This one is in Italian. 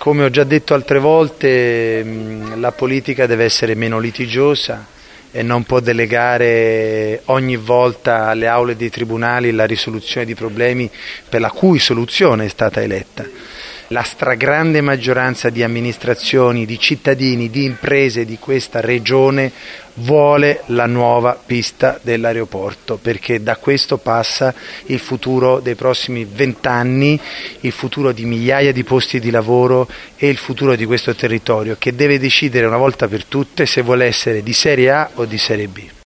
Come ho già detto altre volte, la politica deve essere meno litigiosa e non può delegare ogni volta alle aule dei tribunali la risoluzione di problemi per la cui soluzione è stata eletta. La stragrande maggioranza di amministrazioni, di cittadini, di imprese di questa regione vuole la nuova pista dell'aeroporto, perché da questo passa il futuro dei prossimi 20 anni, il futuro di migliaia di posti di lavoro e il futuro di questo territorio, che deve decidere una volta per tutte se vuole essere di serie A o di serie B.